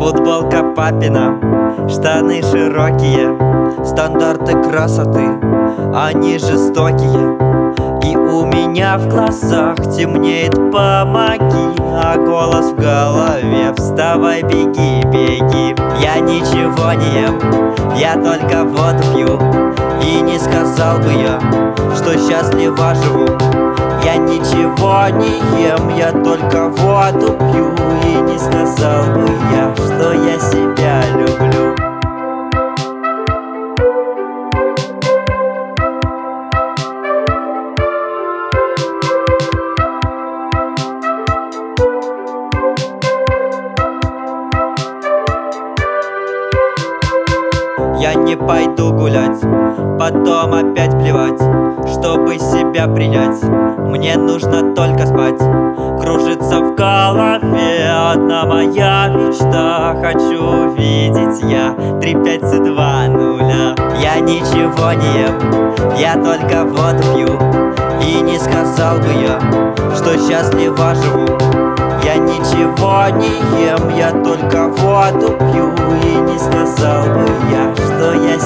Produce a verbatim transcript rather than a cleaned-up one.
Футболка папина, штаны широкие, стандарты красоты, они жестокие. И у меня в глазах темнеет, помоги, а голос в голове: вставай, беги, беги. Я ничего не ем, я только воду пью, и не сказал бы я, что счастливо живу. Я ничего не ем, я только воду пью, и не сказал бы я, что я себя люблю. Я не пойду гулять, потом опять плевать, чтобы себя принять. Мне нужно только спать. Кружится в голове одна моя мечта. Хочу видеть я три, пять, два, нуля. Я ничего не ем, я только воду пью, и не сказал бы я, что счастливо живу. Я ничего не ем, я только воду пью, и не сказал бы я, что я